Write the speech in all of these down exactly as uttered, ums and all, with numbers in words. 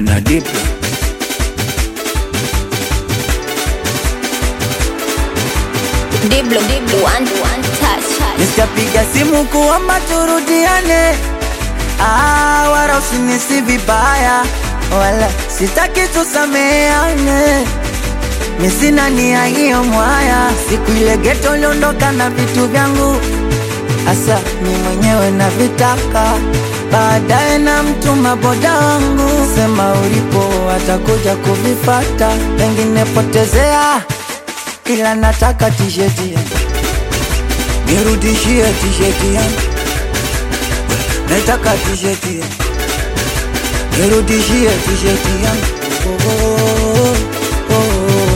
na Diplo. Diblo, Diblo, one, one touch. Nitapiga simu kuomba turudiane, ah, wala usinisi vibaya, wala sitaki tusameane. Mimi sina nia hiyo mwaya, siku ile ghetto niliondoka na vitu vyangu, asa mimi mwenyewe na vitaka. Baadaye na mtuma boda wangu, sema ulipo atakuja kuvifata, pengine potezea, ila nataka t-shirt yangu, nirudishie t-shirt yangu. Nataka t-shirt yangu, nirudishie t-shirt yangu. Oh, oh, oh, oh.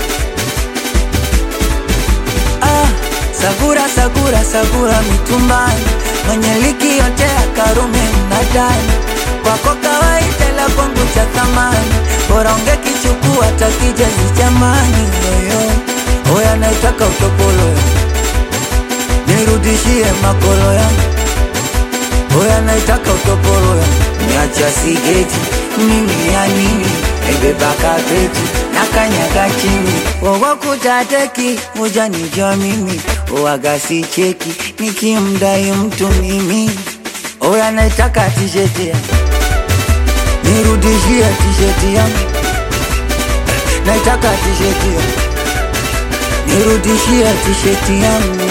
Ah, Sagura, Sagura, Sagura mitumbani, mwenye liki yote ya Karume mnadani, kwako kawaida la kwangu cha thamani, bora ungekichukua takijezi jamani. Yoyo, oya naitaka utopolo, nirudishie makolo yangu. Oya naitaka utopolo yangu, niacha sigeti, mimi ya nini, ebeba kapeti, na kanyaga chini. Owa kutateki, uja nijua mimi, uwaga si cheki, nikimdai mtu mimi. Oya naitaka t-shirt yangu, nirudishie t-shirt yangu. Naitaka t-shirt yangu, nirudishie t-shirt yangu.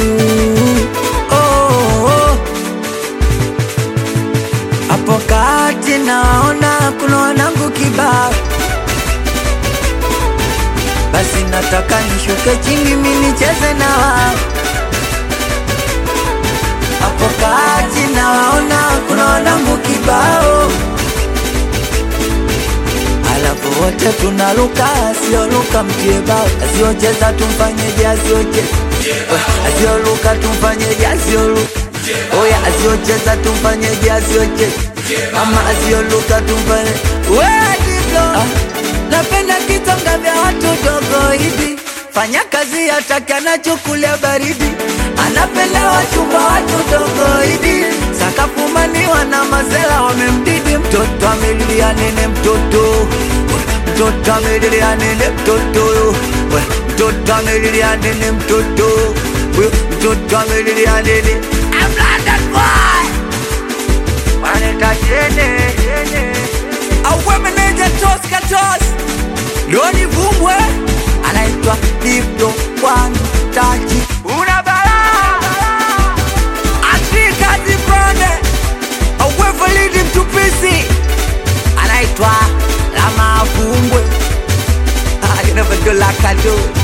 Oh, oh. Hapo kati naona kuna wanangu kibao, basi nataka nishuke chini mimi nicheze na wao. Hapo kati naona kuna wanangu kibao, alafu wote tunaluka, asioluka mtie bao, asiocheza tumfanyeje, asiocheza asioluka tumfanyeje, asioluka oya asiocheza tumfanyeje, asiocheza mama asioluka tumfanye. Wewe Diblo, ah, napenda kitonga vya watu dogo hivi, fanya kazi hataki anachukulia baridi, anapenda wachumba watu dogo hivi, sakafumaniwa na mazela wamemdidi. Mtoto amelilia nene, mtoto mtoto amelilia nene, mtoto mtoto amelilia nene, mtoto mtoto amelilia nene. I'm London boy, waneta jene awe meneja tos katos Loni Vumbwe, anaitwa Diblo one touch. Una bala Afrika zibrone, awe validi mtupisi, anaitwa Lama Vumbwe. I never do like I do.